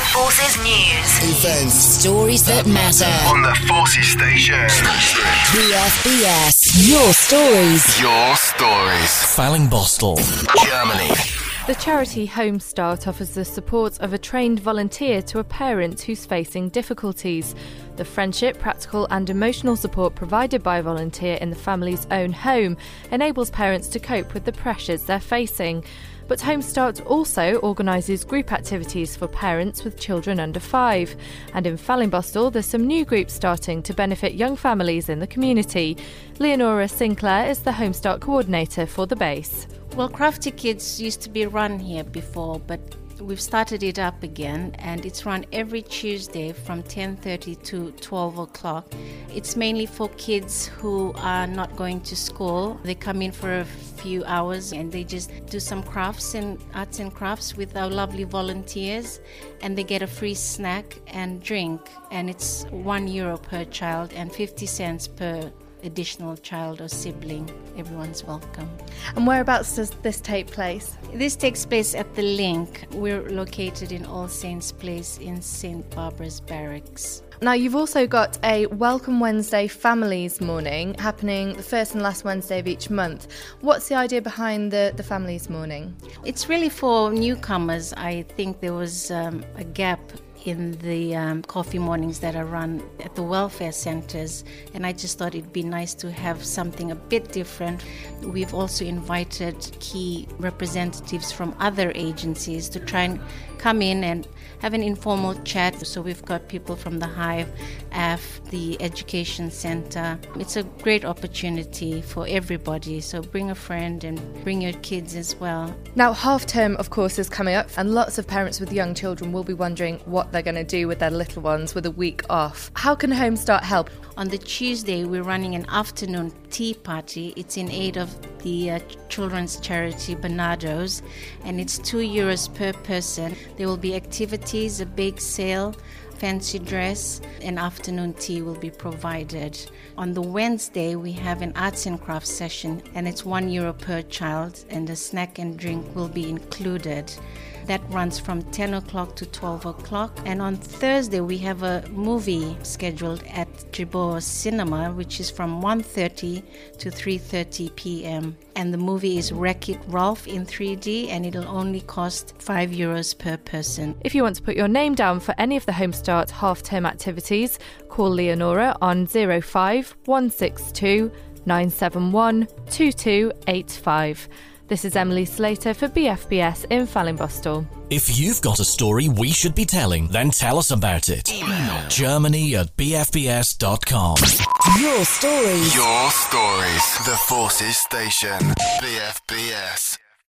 Forces News. Events. Stories that matter. On the Forces Station. BFBS. Your stories. Your stories. Fallingbostel, Germany. The charity Home Start offers the support of a trained volunteer to a parent who's facing difficulties. The friendship, practical and emotional support provided by a volunteer in the family's own home enables parents to cope with the pressures they're facing. But Home Start also organises group activities for parents with children under 5. And in Fallingbostel, there's some new groups starting to benefit young families in the community. Leonora Sinclair is the Home Start coordinator for the base. Well, Crafty Kids used to be run here before, but we've started it up again, and it's run every Tuesday from 10:30 to 12 o'clock. It's mainly for kids who are not going to school. They come in for a few hours and they just do some crafts and arts and crafts with our lovely volunteers, and they get a free snack and drink, and it's €1 per child and 50 cents per additional child or sibling. Everyone's welcome. And whereabouts does this take place? This takes place at the Link. We're located in All Saints Place in St. Barbara's Barracks. Now, you've also got a Welcome Wednesday Families Morning happening the first and last Wednesday of each month. What's the idea behind the Families Morning? It's really for newcomers. I think there was a gap in the coffee mornings that are run at the welfare centres, and I just thought it'd be nice to have something a bit different. We've also invited key representatives from other agencies to try and come in and have an informal chat. So we've got people from the Hive, AF, the Education Centre. It's a great opportunity for everybody, so bring a friend and bring your kids as well. Now, half term, of course, is coming up, and lots of parents with young children will be wondering what they're going to do with their little ones with a week off. How can Home Start help? On the Tuesday, we're running an afternoon tea party. It's in aid of the children's charity Bernardo's, and it's €2 per person. There will be activities, a bake sale, fancy dress, and afternoon tea will be provided. On the Wednesday, we have an arts and crafts session, and it's €1 per child, and a snack and drink will be included. That runs from 10 o'clock to 12 o'clock. And on Thursday, we have a movie scheduled at Tribor Cinema, which is from 1:30 to 3:30 p.m. And the movie is Wreck-It Ralph in 3D, and it'll only cost €5 per person. If you want to put your name down for any of the Home Start half-term activities, call Leonora on 05 162 971 2285. This is Emily Slater for BFBS in Fallingbostel. If you've got a story we should be telling, then tell us about it. Email germany@bfbs.com. Your stories. Your stories. The Forces Station. BFBS.